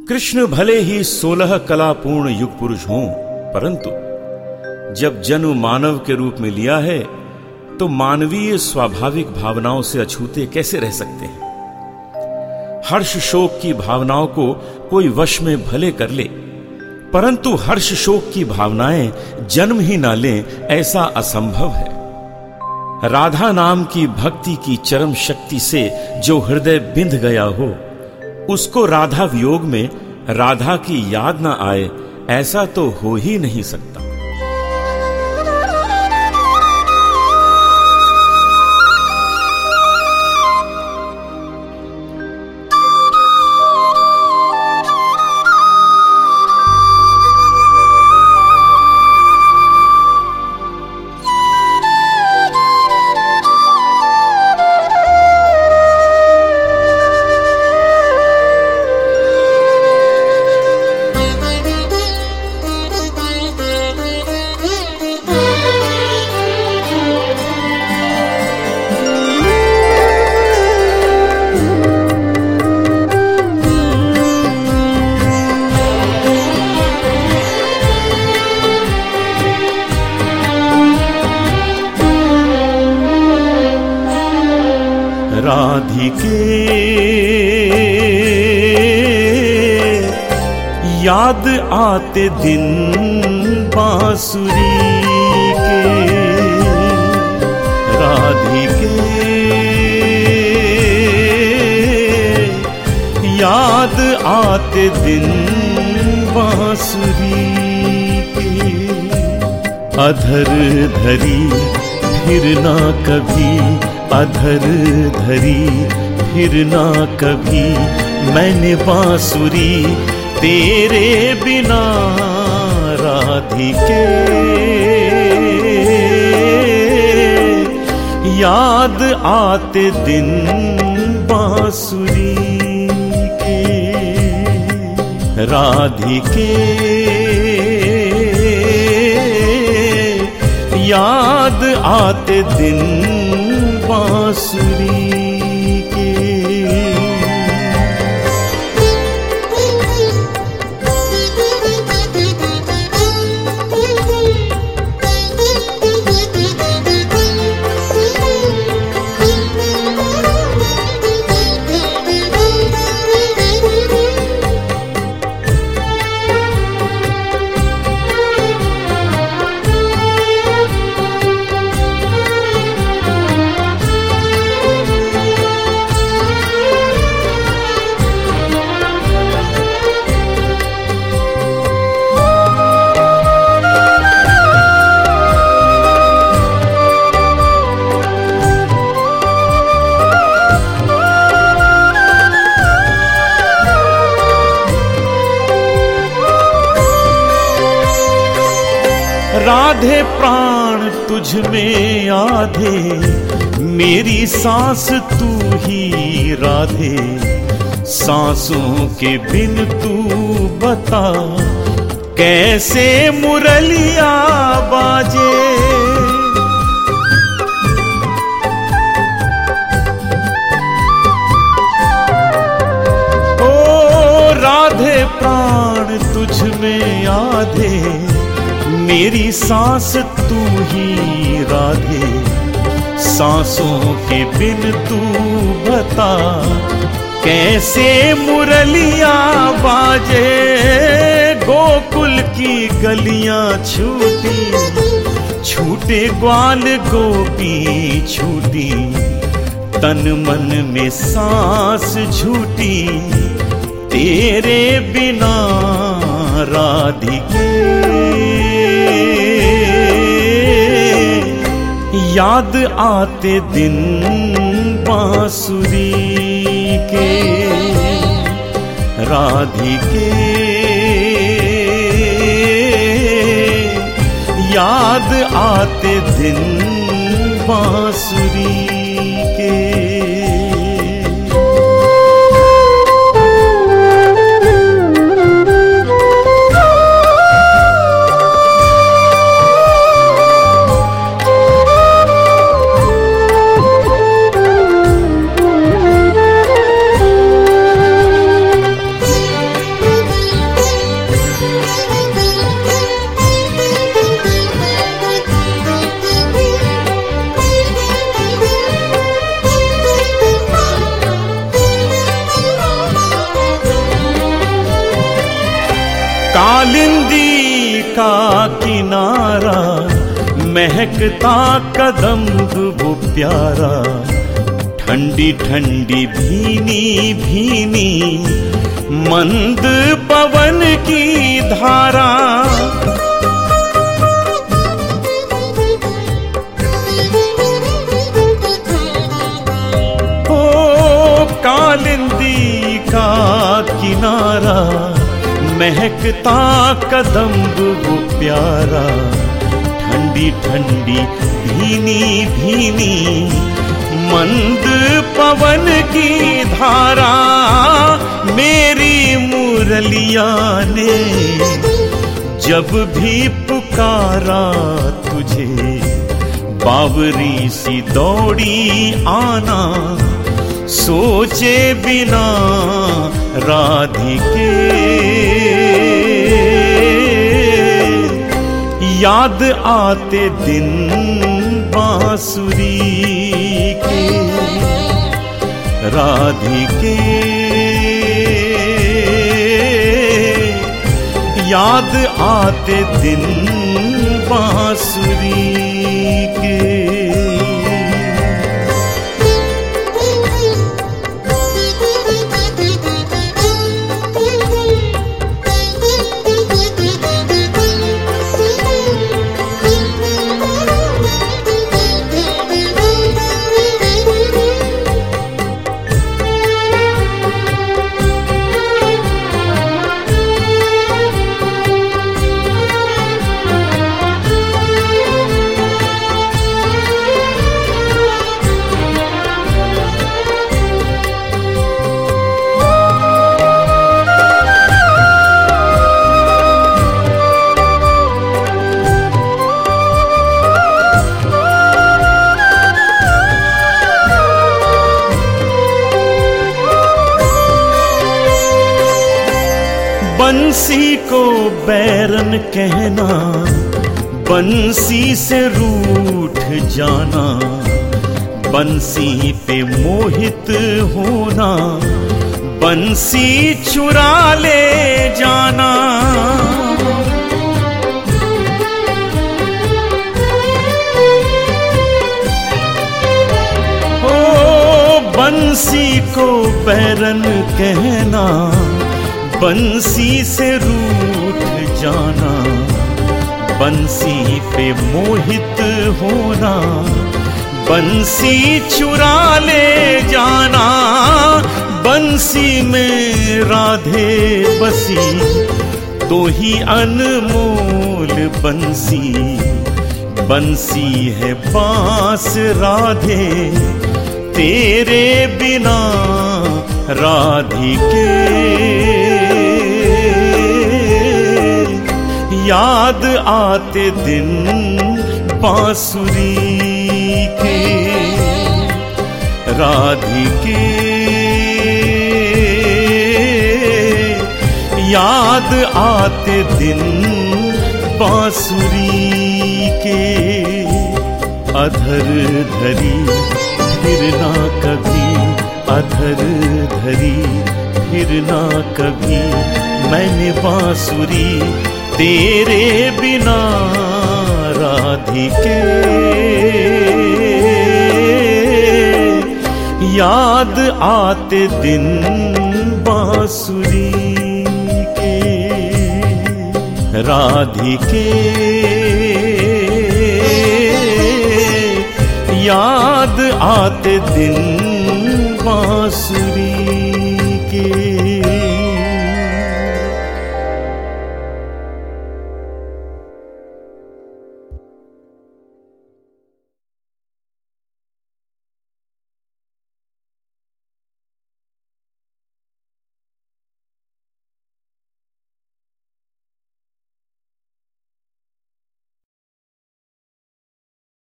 कृष्ण भले ही 16 कलापूर्ण युग पुरुष हों, परंतु जब जन्म मानव के रूप में लिया है तो मानवीय स्वाभाविक भावनाओं से अछूते कैसे रह सकते हैं। हर्ष शोक की भावनाओं को कोई वश में भले कर ले, परंतु हर्ष शोक की भावनाएं जन्म ही ना लें, ऐसा असंभव है। राधा नाम की भक्ति की चरम शक्ति से जो हृदय बिंध गया हो, उसको राधा वियोग में राधा की याद ना आए, ऐसा तो हो ही नहीं सकता। राधिके याद आते दिन बांसुरी के, राधिके याद आते दिन बांसुरी के। अधर धरी फिर ना कभी, अधर धरी फिर ना कभी, मैंने बांसुरी तेरे बिना राधिके। याद आते दिन बांसुरी के, राधिके याद आते दिन बांसुरी के। राधे प्राण तुझ में आधे, मेरी सांस तू ही राधे। सांसों के बिन तू बता, कैसे मुरलिया बाजे। ओ राधे प्राण तुझ में आधे, मेरी सांस तू ही राधे। सांसों के बिन तू बता, कैसे मुरलिया बाजे। गोकुल की गलियां छूटी, छूटे ग्वाल गोपी छूटी। तन मन में सांस झूठी, तेरे बिना राधिके। याद आते दिन बांसुरी के, राधिके याद आते दिन बांसुरी के। कालिंदी का किनारा, महकता कदम्ब वो प्यारा, ठंडी ठंडी भीनी भीनी मंद पवन की धारा। ओ कालिंदी का किनारा, महकता कदम्ब वो प्यारा, ठंडी ठंडी भीनी भीनी मंद पवन की धारा। मेरी मुरलिया ने जब भी पुकारा तुझे, बावरी सी दौड़ी आना, सोचे बिना राधिके। याद आते दिन बांसुरी के, राधिके। याद आते दिन बांसुरी के। बंसी को बैरन कहना, बंसी से रूठ जाना, बंसी पे मोहित होना, बंसी चुरा ले जाना। ओ बंसी को बैरन कहना, बंसी से रूठ जाना, बंसी पे मोहित होना, बंसी चुरा ले जाना। बंसी में राधे बसी तो ही अनमोल बंसी, बंसी है बांस राधे तेरे बिना राधिके। याद आते दिन बांसुरी के, राधिके। याद आते दिन बांसुरी के। अधर धरी फिर ना कभी, अधर धरी फिर ना कभी, मैंने बांसुरी तेरे बिना राधिके। याद आते दिन बांसुरी के, राधिके। याद आते दिन बांसुरी के।